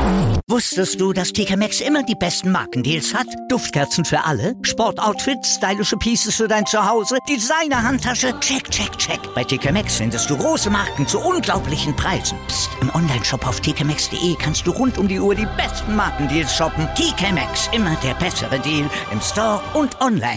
Wusstest du, dass TK Maxx immer die besten Markendeals hat? Duftkerzen für alle, Sportoutfits, stylische Pieces für dein Zuhause, Designer-Handtasche, check, check, check. Bei TK Maxx findest du große Marken zu unglaublichen Preisen. Psst. Im Onlineshop auf tkmaxx.de kannst du rund um die Uhr die besten Markendeals shoppen. TK Maxx, immer der bessere Deal im Store und online.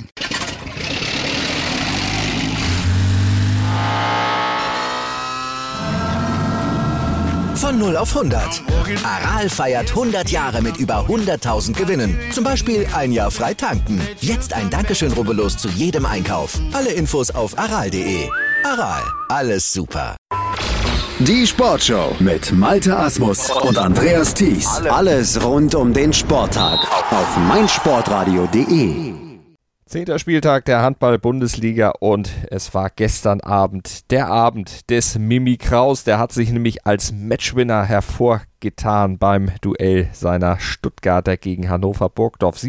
Von 0 auf 100. Aral feiert 100 Jahre mit über 100.000 Gewinnen. Zum Beispiel ein Jahr frei tanken. Jetzt ein Dankeschön, rubbellos zu jedem Einkauf. Alle Infos auf aral.de. Aral, alles super. Die Sportshow mit Malte Asmus und Andreas Thies. Alles rund um den Sporttag auf meinsportradio.de. 10. Spieltag der Handball-Bundesliga und es war gestern Abend der Abend des Mimi Kraus. Der hat sich nämlich als Matchwinner hervorgetan beim Duell seiner Stuttgarter gegen Hannover Burgdorf.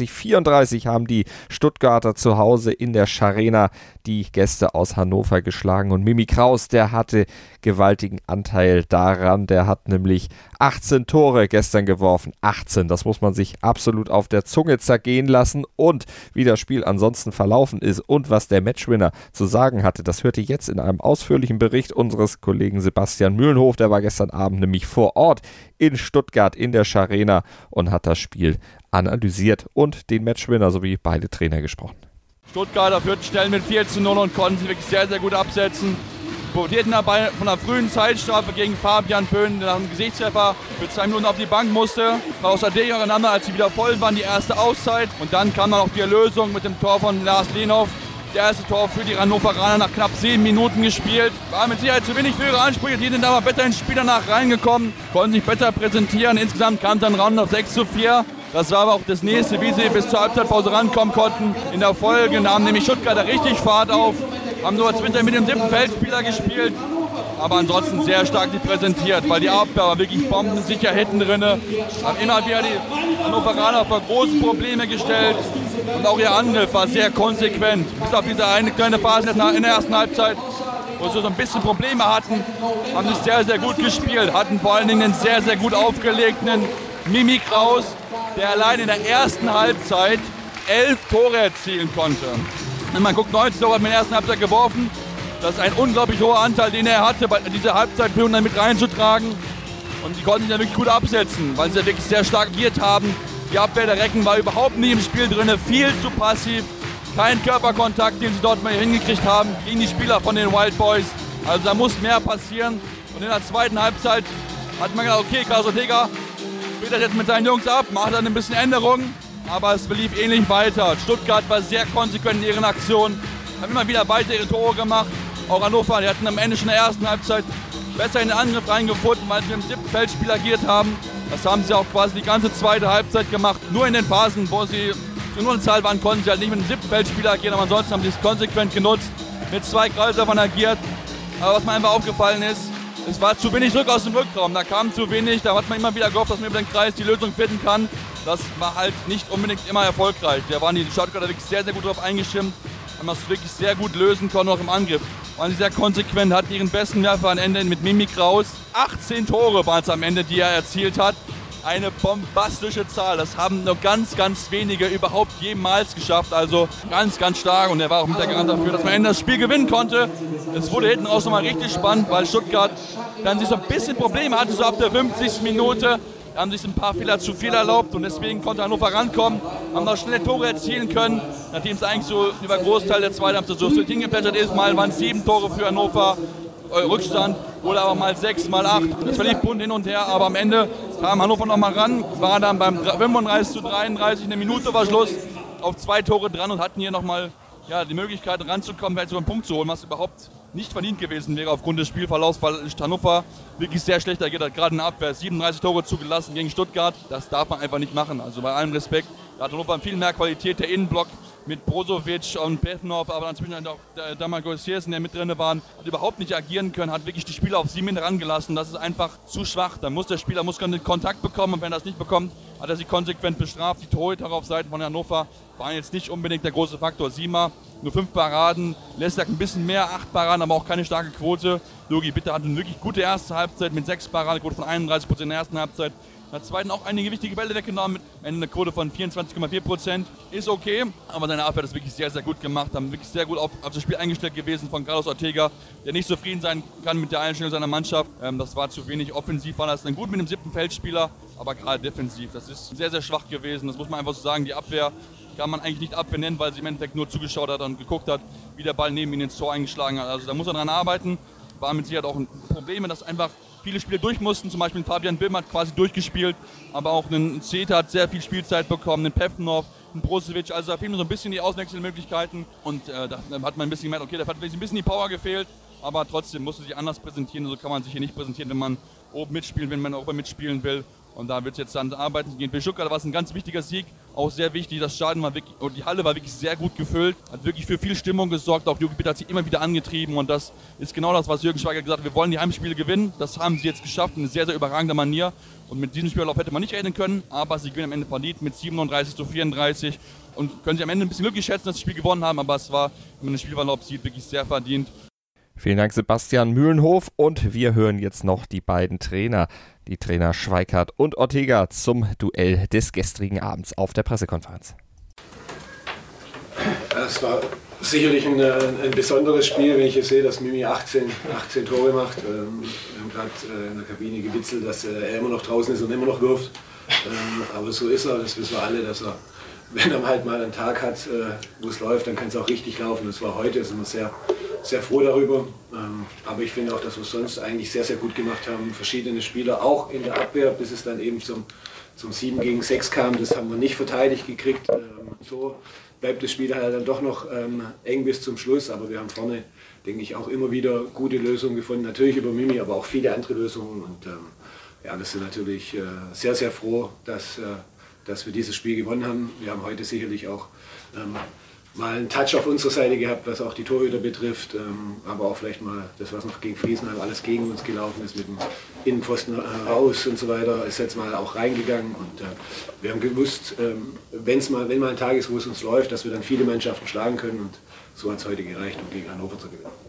37-34 haben die Stuttgarter zu Hause in der Scharena die Gäste aus Hannover geschlagen. Und Mimi Kraus, der hatte gewaltigen Anteil daran. Der hat nämlich 18 Tore gestern geworfen. 18, das muss man sich absolut auf der Zunge zergehen lassen. Und wie das Spiel ansonsten verlaufen ist und was der Matchwinner zu sagen hatte, das hört ihr jetzt in einem ausführlichen Bericht unseres Kollegen Sebastian Mühlenhof. Der war gestern Abend nämlich vor Ort in Stuttgart in der Scharena und hat das Spiel analysiert und den Matchwinner sowie beide Trainer gesprochen. Stuttgarter führten Stellen mit 4:0 und konnten sie wirklich sehr, sehr gut absetzen. Profitierten dabei von einer frühen Zeitstrafe gegen Fabian Böhn, der nach einem Gesichtstreffer für 2 Minuten auf die Bank musste. Außerdem auseinander, als sie wieder voll waren, die erste Auszeit. Und dann kam dann auch die Erlösung mit dem Tor von Lars Lenhoff. Das erste Tor für die Hannoveraner nach knapp 7 Minuten gespielt. War mit Sicherheit zu wenig für ihre Ansprüche. Die sind aber besser ins Spiel danach reingekommen, konnten sich besser präsentieren. Insgesamt kam dann Round auf 6:4. Das war aber auch das nächste, wie sie bis zur Halbzeitpause rankommen konnten. In der Folge nahmen nämlich Stuttgarter richtig Fahrt auf, haben nur als Winter mit dem 7. Feldspieler gespielt, aber ansonsten sehr stark die präsentiert, weil die Abwehr war wirklich bombensicher hinten drin. Haben immer wieder die Hannoveraner vor große Probleme gestellt und auch ihr Angriff war sehr konsequent. Bis auf diese eine kleine Phase in der ersten Halbzeit, wo sie so ein bisschen Probleme hatten, haben sie sehr, sehr gut gespielt, hatten vor allen Dingen einen sehr, sehr gut aufgelegten Mimi Kraus, der allein in der ersten Halbzeit 11 Tore erzielen konnte. Wenn man guckt, 90 Tore hat man in der ersten Halbzeit geworfen. Das ist ein unglaublich hoher Anteil, den er hatte, diese Halbzeitperiode dann mit reinzutragen. Und die konnten sich dann wirklich gut absetzen, weil sie wirklich sehr stark agiert haben. Die Abwehr der Recken war überhaupt nie im Spiel drin, viel zu passiv. Kein Körperkontakt, den sie dort mal hingekriegt haben gegen die Spieler von den Wild Boys. Also da muss mehr passieren. Und in der zweiten Halbzeit hat man gedacht, okay, Carlos Ortega spielt das jetzt mit seinen Jungs ab, macht dann ein bisschen Änderungen. Aber es lief ähnlich weiter. Stuttgart war sehr konsequent in ihren Aktionen, haben immer wieder weiter ihre Tore gemacht. Auch Hannover, die hatten am Ende schon in der ersten Halbzeit besser in den Angriff reingefunden, weil sie mit dem 7. Feldspieler agiert haben. Das haben sie auch quasi die ganze zweite Halbzeit gemacht. Nur in den Phasen, wo sie in Unterzahl waren, konnten sie halt nicht mit dem 7. Feldspieler agieren, aber ansonsten haben sie es konsequent genutzt, mit 2 Kreisläufern agiert. Aber was mir einfach aufgefallen ist, es war zu wenig Druck aus dem Rückraum, da kam zu wenig, da hat man immer wieder gehofft, dass man über den Kreis die Lösung finden kann. Das war halt nicht unbedingt immer erfolgreich. Da waren die Stuttgarter wirklich sehr, sehr gut drauf eingestimmt, haben das wirklich sehr gut lösen können, auch im Angriff. Waren sie sehr konsequent, hatten ihren besten Werfer am Ende mit Mimi Kraus. 18 Tore waren es am Ende, die er erzielt hat. Eine bombastische Zahl, das haben nur ganz, ganz wenige überhaupt jemals geschafft. Also ganz, ganz stark und er war auch mit der Garant dafür, dass man am Ende das Spiel gewinnen konnte. Es wurde hinten raus nochmal richtig spannend, weil Stuttgart dann sich so ein bisschen Probleme hatte, so ab der 50. Minute. Da haben sich ein paar Fehler zu viel erlaubt und deswegen konnte Hannover rankommen, haben noch schnell Tore erzielen können, nachdem es eigentlich so über Großteil der zweiten Halbzeit so hingeplätschert ist. Mal waren es 7 Tore für Hannover Rückstand oder aber mal 6, mal 8. Das verlief bunt hin und her, aber am Ende kam Hannover noch mal ran, war dann beim 35:33, eine Minute war Schluss, auf 2 Tore dran und hatten hier nochmal die Möglichkeit ranzukommen, vielleicht so einen Punkt zu holen, was überhaupt nicht verdient gewesen wäre aufgrund des Spielverlaufs, weil Hannover wirklich sehr schlecht agiert hat, gerade in der Abwehr. 37 Tore zugelassen gegen Stuttgart, das darf man einfach nicht machen. Also bei allem Respekt, da hat Hannover viel mehr Qualität, der Innenblock mit Brozovic und Bethnov, aber dann zwischen auch Damagos Siersen, der mit drin waren, hat überhaupt nicht agieren können, hat wirklich die Spieler auf 7 herangelassen. Das ist einfach zu schwach. Dann muss der Spieler den Kontakt bekommen und wenn er das nicht bekommt, hat er sich konsequent bestraft. Die Torhüter auf Seiten von Hannover waren jetzt nicht unbedingt der große Faktor. Sima, nur 5 Paraden, Lesjak ein bisschen mehr, 8 Paraden, aber auch keine starke Quote. Logi Bitter hatte eine wirklich gute erste Halbzeit mit 6 Paraden, Quote von 31% in der ersten Halbzeit. In der zweiten auch einige wichtige Bälle weggenommen, mit einer Quote von 24,4%. Ist okay, aber seine Abwehr hat das wirklich sehr, sehr gut gemacht. Haben wirklich sehr gut auf das Spiel eingestellt gewesen von Carlos Ortega, der nicht zufrieden sein kann mit der Einstellung seiner Mannschaft. Das war zu wenig offensiv, war das dann gut mit dem 7. Feldspieler, aber gerade defensiv. Das ist sehr, sehr schwach gewesen, das muss man einfach so sagen. Die Abwehr kann man eigentlich nicht Abwehr nennen, weil sie im Endeffekt nur zugeschaut hat und geguckt hat, wie der Ball neben ihnen ins Tor eingeschlagen hat. Also da muss er dran arbeiten. War mit Sicherheit auch ein Problem, dass einfach viele Spieler durch mussten. Zum Beispiel Fabian Böhm hat quasi durchgespielt, aber auch ein Zeta hat sehr viel Spielzeit bekommen, ein Pevnov, ein Brozovic. Also da fehlen so ein bisschen die Auswechselmöglichkeiten und da hat man ein bisschen gemerkt, okay, da hat ein bisschen die Power gefehlt, aber trotzdem musste sich anders präsentieren. So kann man sich hier nicht präsentieren, wenn man oben mitspielen will, wenn man oben mitspielen will. Und da wird es jetzt dann arbeiten gehen. Für Stuttgart war es ein ganz wichtiger Sieg, auch sehr wichtig. Das Stadion war wirklich, und die Halle war wirklich sehr gut gefüllt, hat wirklich für viel Stimmung gesorgt. Auch Jogi Bitter hat sich immer wieder angetrieben und das ist genau das, was Jürgen Schweiger gesagt hat. Wir wollen die Heimspiele gewinnen. Das haben sie jetzt geschafft in einer sehr, sehr überragender Manier. Und mit diesem Spielverlauf hätte man nicht rechnen können, aber sie gewinnen am Ende verdient mit 37:34 und können sich am Ende ein bisschen glücklich schätzen, dass sie das Spiel gewonnen haben. Aber es war, wenn man den Spielverlauf sieht, wirklich sehr verdient. Vielen Dank, Sebastian Mühlenhof. Und wir hören jetzt noch die beiden Trainer, die Trainer Schweikart und Ortega, zum Duell des gestrigen Abends auf der Pressekonferenz. Es war sicherlich ein besonderes Spiel, wenn ich jetzt sehe, dass Mimi 18 Tore macht. Wir haben gerade in der Kabine gewitzelt, dass er immer noch draußen ist und immer noch wirft. Aber so ist er, das wissen wir alle, dass er, wenn er halt mal einen Tag hat, wo es läuft, dann kann es auch richtig laufen. Das war heute, sind wir sehr, sehr froh darüber. Aber ich finde auch, dass wir es sonst eigentlich sehr, sehr gut gemacht haben. Verschiedene Spieler, auch in der Abwehr, bis es dann eben zum 7 gegen 6 kam. Das haben wir nicht verteidigt gekriegt. So bleibt das Spiel halt dann doch noch eng bis zum Schluss. Aber wir haben vorne, denke ich, auch immer wieder gute Lösungen gefunden. Natürlich über Mimi, aber auch viele andere Lösungen. Und ja, das sind natürlich sehr, sehr froh, dass wir dieses Spiel gewonnen haben. Wir haben heute sicherlich auch mal einen Touch auf unserer Seite gehabt, was auch die Torhüter betrifft, aber auch vielleicht mal das, was noch gegen Friesenheim alles gegen uns gelaufen ist, mit dem Innenpfosten raus und so weiter, ist jetzt mal auch reingegangen und wir haben gewusst, wenn mal ein Tag ist, wo es uns läuft, dass wir dann viele Mannschaften schlagen können und so hat es heute gereicht, um gegen Hannover zu gewinnen.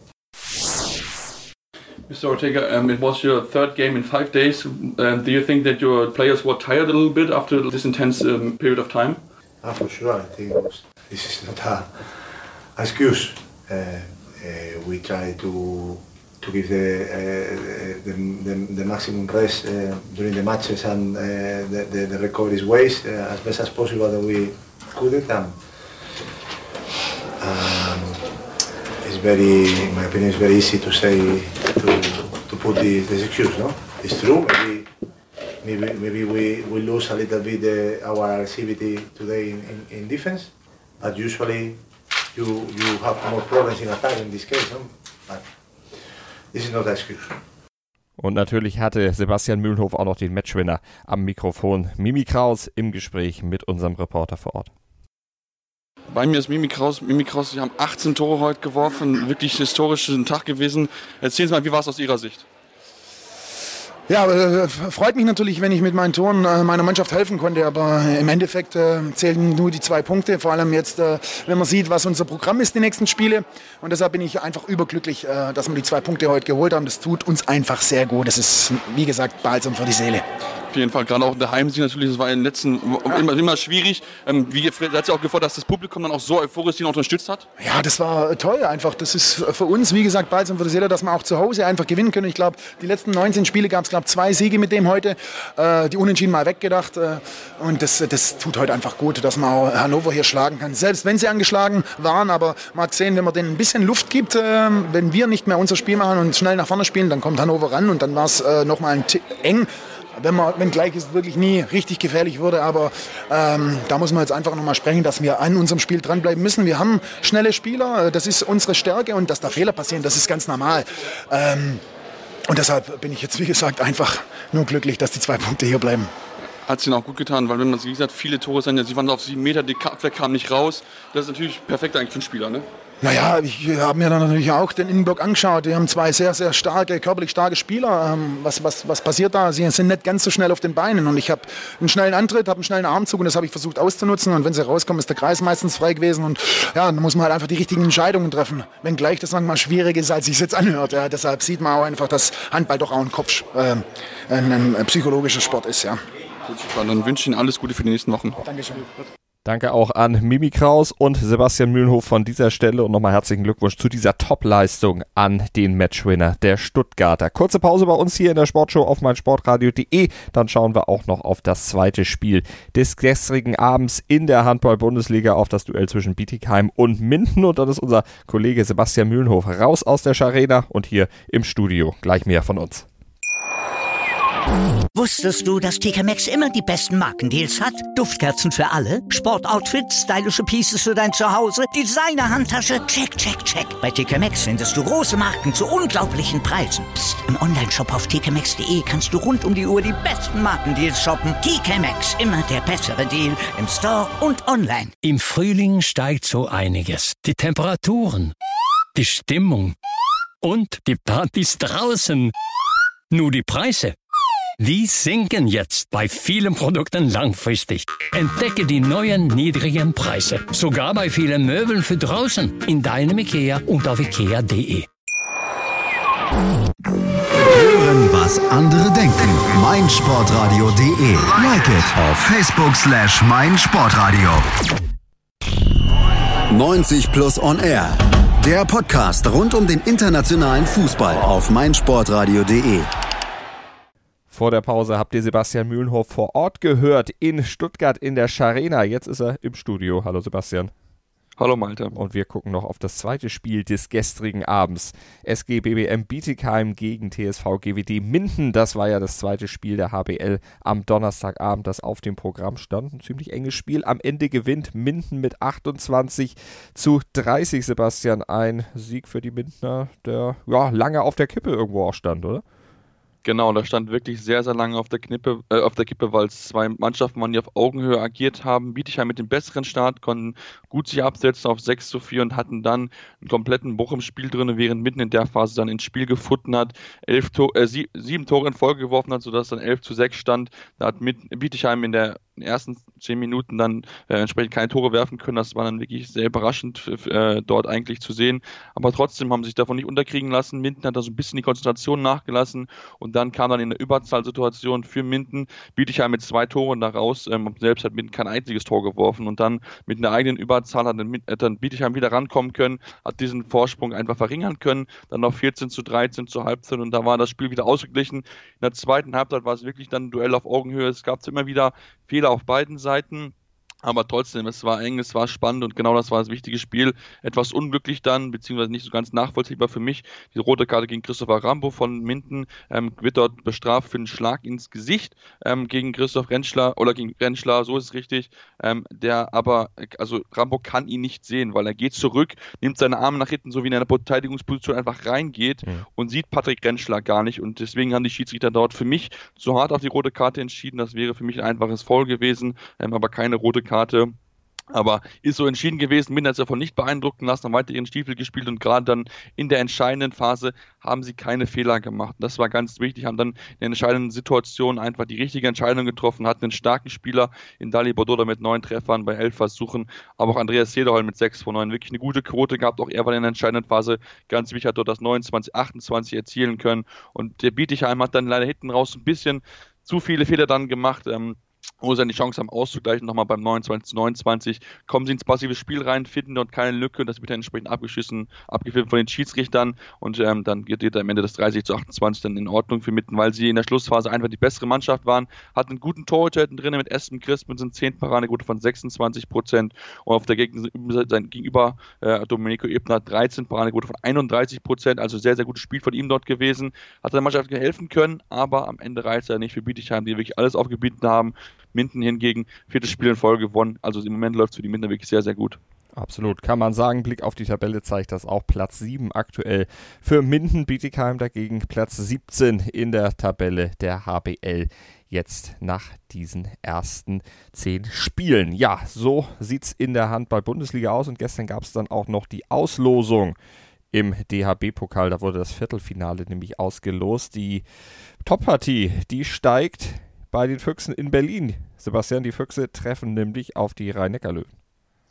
Mr. Ortega, it was your third game in 5 days. Do you think that your players were tired a little bit after this intense period of time? For sure, I think this is not an excuse. We try to give the maximum rest during the matches and the recovery ways as best as possible that we could it. It's very, in my opinion, it's very easy to say to put this excuse. No, it's true. Maybe we lose a little bit our aggressivity today in defense, but usually you have more problems in attack in this case. No? But this is not an excuse. Und natürlich hatte Sebastian Mühlenhof auch noch den Matchwinner am Mikrofon, Mimi Kraus, im Gespräch mit unserem Reporter vor Ort. Bei mir ist Mimi Kraus. Mimi Kraus, Sie haben 18 Tore heute geworfen, wirklich historischen Tag gewesen. Erzählen Sie mal, wie war es aus Ihrer Sicht? Ja, freut mich natürlich, wenn ich mit meinen Toren meiner Mannschaft helfen konnte, aber im Endeffekt zählen nur die 2 Punkte, vor allem jetzt, wenn man sieht, was unser Programm ist, die nächsten Spiele, und deshalb bin ich einfach überglücklich, dass wir die 2 Punkte heute geholt haben. Das tut uns einfach sehr gut, das ist, wie gesagt, balsam für die Seele. Auf jeden Fall, gerade auch in der Heimsieg natürlich, das war in den letzten immer schwierig. Wie hat sich auch gefreut, dass das Publikum dann auch so euphorisch ihn unterstützt hat? Ja, das war toll einfach. Das ist für uns, wie gesagt, balsam für die Seele, dass wir auch zu Hause einfach gewinnen können. Ich glaube, die letzten 19 Spiele gab es, 2 Siege mit dem heute. Die Unentschieden mal weggedacht. Und das tut heute einfach gut, dass man auch Hannover hier schlagen kann. Selbst wenn sie angeschlagen waren, aber man hat gesehen, wenn man denen ein bisschen Luft gibt, wenn wir nicht mehr unser Spiel machen und schnell nach vorne spielen, dann kommt Hannover ran und dann war es nochmal eng. Wenngleich es wirklich nie richtig gefährlich wurde, aber da muss man jetzt einfach nochmal sprechen, dass wir an unserem Spiel dranbleiben müssen. Wir haben schnelle Spieler, das ist unsere Stärke und dass da Fehler passieren, das ist ganz normal. Und deshalb bin ich jetzt, wie gesagt, einfach nur glücklich, dass die 2 Punkte hier bleiben. Hat es Ihnen auch gut getan, weil wenn man, wie gesagt, viele Tore sind, Sie waren auf 7 Meter, die Abwehr kam nicht raus. Das ist natürlich perfekt eigentlich für einen Spieler, ne? Naja, ich habe mir dann natürlich auch den Innenblock angeschaut. Wir haben 2 sehr, sehr starke, körperlich starke Spieler. Was passiert da? Sie sind nicht ganz so schnell auf den Beinen. Und ich habe einen schnellen Antritt, habe einen schnellen Armzug und das habe ich versucht auszunutzen. Und wenn sie rauskommen, ist der Kreis meistens frei gewesen. Und ja, dann muss man halt einfach die richtigen Entscheidungen treffen. Wenngleich das manchmal schwierig ist, als es sich jetzt anhört. Ja, deshalb sieht man auch einfach, dass Handball doch auch ein psychologischer Sport ist. Ja. Super, dann wünsche ich Ihnen alles Gute für die nächsten Wochen. Dankeschön. Danke auch an Mimi Kraus und Sebastian Mühlenhof von dieser Stelle und nochmal herzlichen Glückwunsch zu dieser Top-Leistung an den Matchwinner der Stuttgarter. Kurze Pause bei uns hier in der Sportshow auf meinsportradio.de. Dann schauen wir auch noch auf das zweite Spiel des gestrigen Abends in der Handball-Bundesliga, auf das Duell zwischen Bietigheim und Minden. Und dann ist unser Kollege Sebastian Mühlenhof raus aus der Scharena und hier im Studio. Gleich mehr von uns. Wusstest du, dass TK Maxx immer die besten Markendeals hat? Duftkerzen für alle, Sportoutfits, stylische Pieces für dein Zuhause, Designer-Handtasche, check, check, check. Bei TK Maxx findest du große Marken zu unglaublichen Preisen. Psst. Im Onlineshop auf tkmaxx.de kannst du rund um die Uhr die besten Markendeals shoppen. TK Maxx, immer der bessere Deal im Store und online. Im Frühling steigt so einiges. Die Temperaturen, die Stimmung und die Partys draußen. Nur die Preise, die sinken jetzt bei vielen Produkten langfristig. Entdecke die neuen niedrigen Preise. Sogar bei vielen Möbeln für draußen. In deinem IKEA und auf ikea.de. Hören, was andere denken. meinsportradio.de. Like it auf Facebook/meinsportradio. 90 Plus on Air. Der Podcast rund um den internationalen Fußball auf meinsportradio.de. Vor der Pause habt ihr Sebastian Mühlenhof vor Ort gehört in Stuttgart in der Scharena. Jetzt ist er im Studio. Hallo Sebastian. Hallo Malte. Und wir gucken noch auf das zweite Spiel des gestrigen Abends. SG BBM Bietigheim gegen TSV GWD Minden. Das war ja das zweite Spiel der HBL am Donnerstagabend, das auf dem Programm stand. Ein ziemlich enges Spiel. Am Ende gewinnt Minden mit 28:30, Sebastian. Ein Sieg für die Mindener, der lange auf der Kippe irgendwo auch stand, oder? Genau, da stand wirklich sehr, sehr lange auf der Kippe, weil es zwei Mannschaften waren, die auf Augenhöhe agiert haben. Bietigheim mit dem besseren Start, konnten gut sich absetzen auf 6:4 und hatten dann einen kompletten Bruch im Spiel drin, während Minden in der Phase dann ins Spiel gefunden hat, 7 Tore in Folge geworfen hat, sodass dann 11:6 stand. Da hat Bietigheim in den ersten 10 Minuten dann entsprechend keine Tore werfen können. Das war dann wirklich sehr überraschend dort eigentlich zu sehen. Aber trotzdem haben sie sich davon nicht unterkriegen lassen. Minden hat da so ein bisschen die Konzentration nachgelassen und dann kam dann in der Überzahlsituation für Minden Bietigheim mit 2 Toren da raus. Selbst hat Minden kein einziges Tor geworfen und dann mit einer eigenen Überzahl hat dann Bietigheim wieder rankommen können, hat diesen Vorsprung einfach verringern können. Dann noch 14:13 zur Halbzeit und da war das Spiel wieder ausgeglichen. In der zweiten Halbzeit war es wirklich dann ein Duell auf Augenhöhe. Es gab immer wieder Fehler auf beiden Seiten. Aber trotzdem, es war eng, es war spannend und genau das war das wichtige Spiel. Etwas unglücklich dann, beziehungsweise nicht so ganz nachvollziehbar für mich. Die rote Karte gegen Christopher Rambo von Minden wird dort bestraft für einen Schlag ins Gesicht gegen Christoph Rentschler, oder gegen Rentschler, so ist es richtig. Rambo kann ihn nicht sehen, weil er geht zurück, nimmt seine Arme nach hinten, so wie in einer Verteidigungsposition einfach reingeht und sieht Patrick Rentschler gar nicht. Und deswegen haben die Schiedsrichter dort für mich zu hart auf die rote Karte entschieden. Das wäre für mich ein einfaches Foul gewesen, aber keine rote Karte. Aber ist so entschieden gewesen. Minden hat sich davon nicht beeindrucken lassen, haben weiter ihren Stiefel gespielt und gerade dann in der entscheidenden Phase haben sie keine Fehler gemacht. Das war ganz wichtig, haben dann in der entscheidenden Situation einfach die richtige Entscheidung getroffen, hatten einen starken Spieler in Dali Bordoda mit 9 Treffern bei 11 Versuchen, aber auch Andreas Sederholm mit 6 von 9. Wirklich eine gute Quote gehabt, auch er war in der entscheidenden Phase ganz wichtig, hat dort das 29:28 erzielen können und der Bietigheim hat dann leider hinten raus ein bisschen zu viele Fehler dann gemacht, wo sie dann die Chance haben auszugleichen, nochmal beim 29:29, kommen sie ins passive Spiel rein, finden dort keine Lücke, das wird dann entsprechend abgepfiffen von den Schiedsrichtern und dann geht am Ende das 30:28 dann in Ordnung für Minden, weil sie in der Schlussphase einfach die bessere Mannschaft waren, hatten einen guten Torhüter drin mit Espen Crispin, 10 Paradequote von 26% und auf der Gegenüber Domenico Ebner 13 Paradequote von 31%, also sehr, sehr gutes Spiel von ihm dort gewesen, hat der Mannschaft helfen können, aber am Ende reicht er nicht für Bietigheim, die wirklich alles aufgebieten haben. Minden hingegen 4. Spiel in Folge gewonnen. Also im Moment läuft es für die Mindener wirklich sehr, sehr gut. Absolut, kann man sagen. Blick auf die Tabelle zeigt das auch. Platz 7 aktuell für Minden. Bietigheim dagegen Platz 17 in der Tabelle der HBL. Jetzt nach diesen ersten 10 Spielen. Ja, so sieht es in der Handball-Bundesliga aus. Und gestern gab es dann auch noch die Auslosung im DHB-Pokal. Da wurde das Viertelfinale nämlich ausgelost. Die Top-Partie, die steigt bei den Füchsen in Berlin. Sebastian, die Füchse treffen nämlich auf die Rhein-Neckar-Löwen.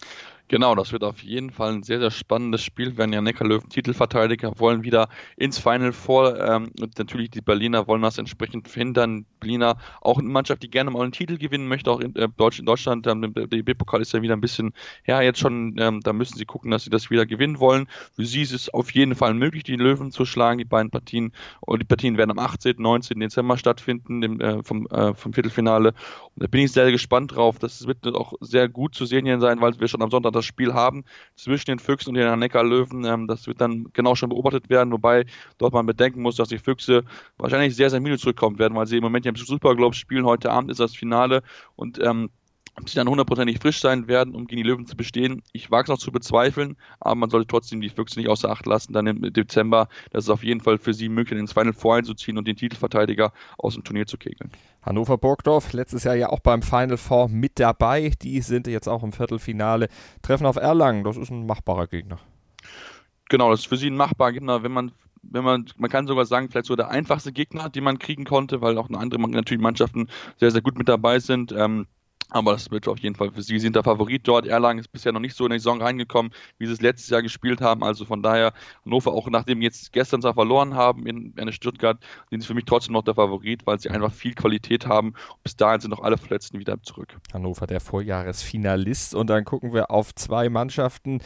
Genau, das wird auf jeden Fall ein sehr, sehr spannendes Spiel. Wir werden ja Neckarlöwen Titelverteidiger, wollen wieder ins Final Four. Und natürlich die Berliner wollen das entsprechend verhindern. Berliner auch eine Mannschaft, die gerne mal einen Titel gewinnen möchte, auch in Deutschland. Der DEB-Pokal ist ja wieder ein bisschen her jetzt schon. Da müssen sie gucken, dass sie das wieder gewinnen wollen. Für sie ist es auf jeden Fall möglich, die Löwen zu schlagen, die beiden Partien. Und die Partien werden am 18. 19. Dezember stattfinden, vom Viertelfinale. Und da bin ich sehr, sehr gespannt drauf. Das wird auch sehr gut zu sehen hier sein, weil wir schon am Sonntag das Spiel haben zwischen den Füchsen und den Neckarlöwen. Das wird dann genau schon beobachtet werden, wobei dort man bedenken muss, dass die Füchse wahrscheinlich sehr, sehr müde zurückkommen werden, weil sie im Moment ja im Superglobe spielen. Heute Abend ist das Finale und ob sie dann 100% frisch sein werden, um gegen die Löwen zu bestehen. Ich wage es noch zu bezweifeln, aber man sollte trotzdem die Füchse nicht außer Acht lassen. Dann im Dezember, das ist auf jeden Fall für sie möglich, ins Final Four einzuziehen und den Titelverteidiger aus dem Turnier zu kegeln. Hannover-Burgdorf, letztes Jahr ja auch beim Final Four mit dabei. Die sind jetzt auch im Viertelfinale, treffen auf Erlangen. Das ist ein machbarer Gegner. Genau, das ist für sie ein machbarer Gegner, man kann sogar sagen, vielleicht so der einfachste Gegner, den man kriegen konnte, weil auch andere natürlich Mannschaften sehr, sehr gut mit dabei sind. Aber das wird auf jeden Fall für sie, sind der Favorit dort. Erlangen ist bisher noch nicht so in die Saison reingekommen, wie sie es letztes Jahr gespielt haben. Also von daher, Hannover, auch nachdem jetzt gestern zwar verloren haben in Stuttgart, sind sie für mich trotzdem noch der Favorit, weil sie einfach viel Qualität haben. Und bis dahin sind noch alle Verletzten wieder zurück. Hannover, der Vorjahresfinalist. Und dann gucken wir auf vier Mannschaften,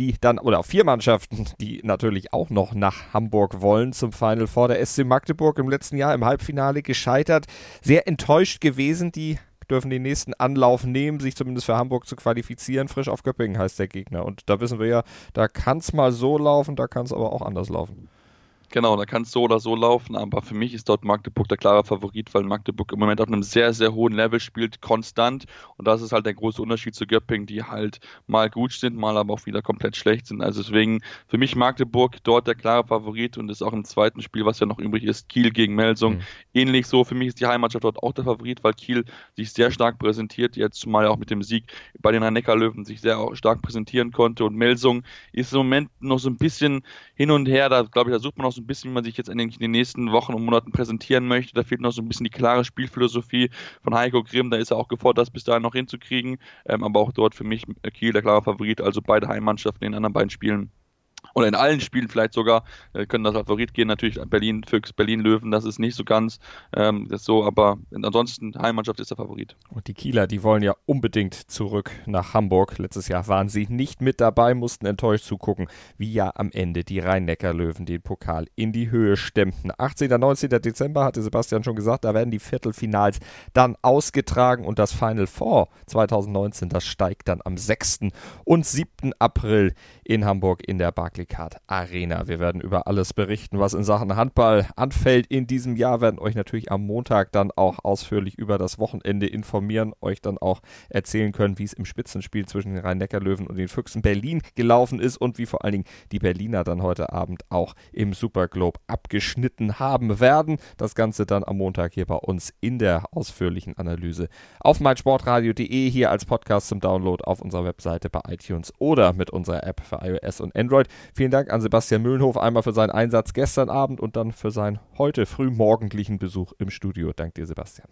die natürlich auch noch nach Hamburg wollen zum Final Four. Der SC Magdeburg im letzten Jahr im Halbfinale gescheitert. Sehr enttäuscht gewesen, die dürfen den nächsten Anlauf nehmen, sich zumindest für Hamburg zu qualifizieren. Frisch auf Göppingen heißt der Gegner. Und da wissen wir ja, da kann es mal so laufen, da kann es aber auch anders laufen. Genau, da kann es so oder so laufen, aber für mich ist dort Magdeburg der klare Favorit, weil Magdeburg im Moment auf einem sehr, sehr hohen Level spielt, konstant, und das ist halt der große Unterschied zu Göppingen, die halt mal gut sind, mal aber auch wieder komplett schlecht sind. Also deswegen für mich Magdeburg dort der klare Favorit, und ist auch im zweiten Spiel, was ja noch übrig ist, Kiel gegen Melsung, ähnlich so. Für mich ist die Heimatmannschaft dort auch der Favorit, weil Kiel sich sehr stark präsentiert, jetzt zumal auch mit dem Sieg bei den Rhein-Neckar-Löwen sich sehr stark präsentieren konnte, und Melsung ist im Moment noch so ein bisschen hin und her, da glaube ich, da sucht man noch so ein bisschen, wie man sich jetzt in den nächsten Wochen und Monaten präsentieren möchte. Da fehlt noch so ein bisschen die klare Spielphilosophie von Heiko Grimm. Da ist er auch gefordert, das bis dahin noch hinzukriegen. Aber auch dort für mich Kiel der klare Favorit. Also beide Heimmannschaften in den anderen beiden Spielen. Oder in allen Spielen vielleicht sogar, können das Favorit gehen. Natürlich Berlin Füchs, Berlin Löwen, das ist nicht so ganz das so, aber ansonsten Heimmannschaft ist der Favorit. Und die Kieler, die wollen ja unbedingt zurück nach Hamburg. Letztes Jahr waren sie nicht mit dabei, mussten enttäuscht zugucken, wie ja am Ende die Rhein-Neckar-Löwen den Pokal in die Höhe stemmten. 18. 19. Dezember, hatte Sebastian schon gesagt, da werden die Viertelfinals dann ausgetragen, und das Final Four 2019, das steigt dann am 6. und 7. April in Hamburg in der Barclaycard Arena. Wir werden über alles berichten, was in Sachen Handball anfällt in diesem Jahr, werden euch natürlich am Montag dann auch ausführlich über das Wochenende informieren, euch dann auch erzählen können, wie es im Spitzenspiel zwischen den Rhein-Neckar-Löwen und den Füchsen Berlin gelaufen ist und wie vor allen Dingen die Berliner dann heute Abend auch im Superglobe abgeschnitten haben werden. Das Ganze dann am Montag hier bei uns in der ausführlichen Analyse auf meinsportradio.de, hier als Podcast zum Download auf unserer Webseite, bei iTunes oder mit unserer App für iOS und Android. Vielen Dank an Sebastian Mühlenhof einmal für seinen Einsatz gestern Abend und dann für seinen heute frühmorgendlichen Besuch im Studio. Dank dir, Sebastian.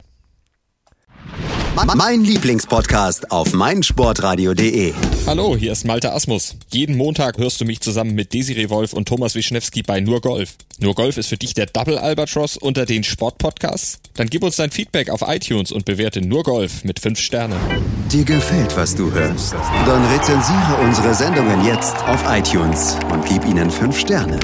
Mein Lieblingspodcast auf meinsportradio.de. Hallo, hier ist Malte Asmus. Jeden Montag hörst du mich zusammen mit Desiree Wolf und Thomas Wischnewski bei Nur Golf. Nur Golf ist für dich der Double Albatross unter den Sportpodcasts? Dann gib uns dein Feedback auf iTunes und bewerte Nur Golf mit 5 Sternen. Dir gefällt, was du hörst? Dann rezensiere unsere Sendungen jetzt auf iTunes und gib ihnen 5 Sterne.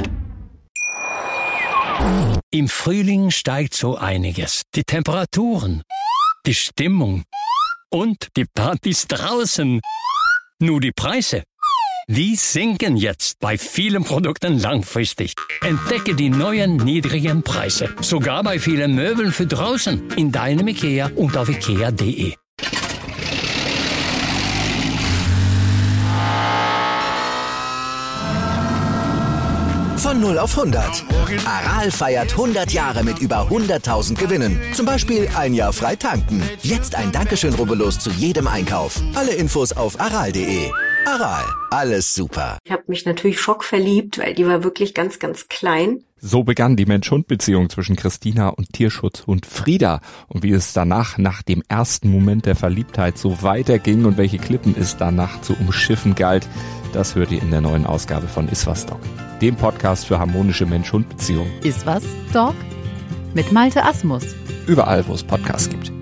Im Frühling steigt so einiges. Die Temperaturen, die Stimmung und die Partys draußen. Nur die Preise, die sinken jetzt bei vielen Produkten langfristig. Entdecke die neuen niedrigen Preise, sogar bei vielen Möbeln für draußen, in deinem IKEA und auf ikea.de. Von 0 auf 100. Aral feiert 100 Jahre mit über 100.000 Gewinnen. Zum Beispiel ein Jahr frei tanken. Jetzt ein Dankeschön, rubbellos zu jedem Einkauf. Alle Infos auf aral.de. Aral, alles super. Ich habe mich natürlich schockverliebt, weil die war wirklich ganz, ganz klein. So begann die Mensch-Hund-Beziehung zwischen Christina und Tierschutzhund Frieda. Und wie es danach, nach dem ersten Moment der Verliebtheit, so weiterging und welche Klippen es danach zu umschiffen galt, das hört ihr in der neuen Ausgabe von Iswas Dog, dem Podcast für harmonische Mensch-Hund-Beziehungen. Iswas Dog mit Malte Asmus. Überall, wo es Podcasts gibt.